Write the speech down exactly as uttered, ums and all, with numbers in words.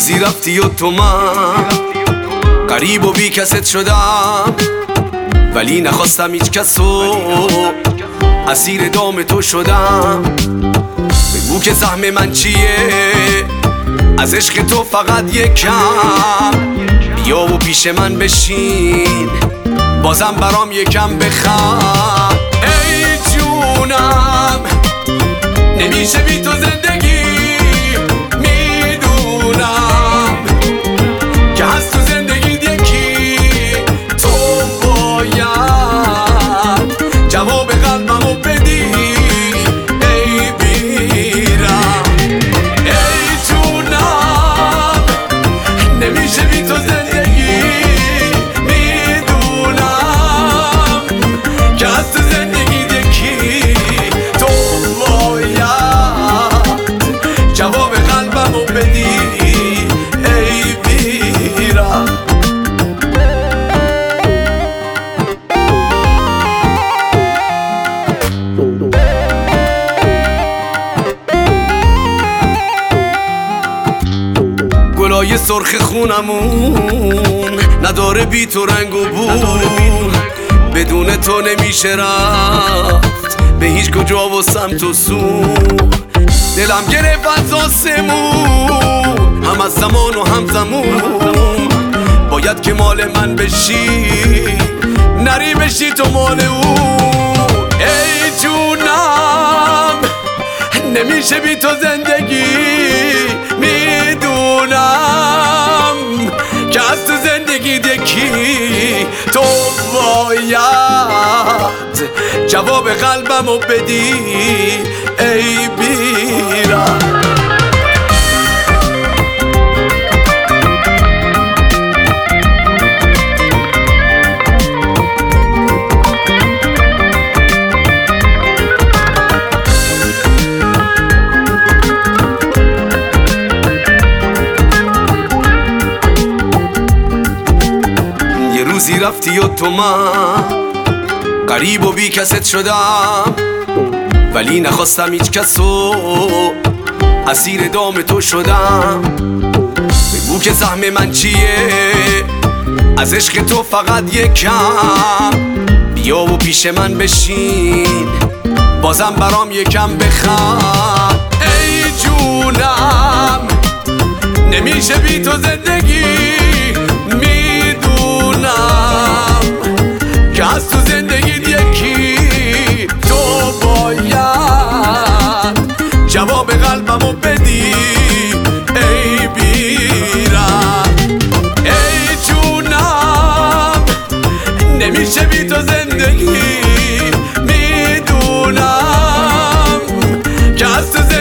روزی رفتی و تو من غریب و بی کست شدم، ولی نخواستم هیچ کسو اسیر دام تو شدم. بگو که سهم من چیه از عشق تو، فقط یکم بیا و پیش من بشین، بازم برام یکم بخند. ای جونم نمیشه بی تو زندگی، میدونم که هست تو زندگی یکی، تو باید جواب قلبمو بدی. ای بیرم ای جونم نمیشه بی تو زندگی، میدونم که هست تو زندگی یکی، تو باید جواب قلبمو بدی. ای بیرم گلای سرخ خونمون نداره بی تو رنگ و بو، بدون تو نمیشه رفت به هیچ کجا و سمت و سو. دلم گرفت از آسمون، هم از زمان و هم زمون، باید که مال من بشی نری بشی تو مال او. ای جونم نمیشه بی تو زندگی، میدونم که از تو زندگی یکی، تو باید جواب قلبمو بدی. ای بیرم روزی رفتی و تو من غریب و بی کست شدم، ولی نخواستم هیچ کسو اسیر دام تو شدم. بگو که سهم من چیه از عشق تو، فقط یکم بیا و پیش من بشین، بازم برام یکم بخند. ای جونم نمیشه بی تو زندگی، میدونم که از تو زندگی یکی، تو باید جواب قلبمو بدی. ای بیرم ای جونم نمیشه بی تو زندگی، میدونم که از تو زندگی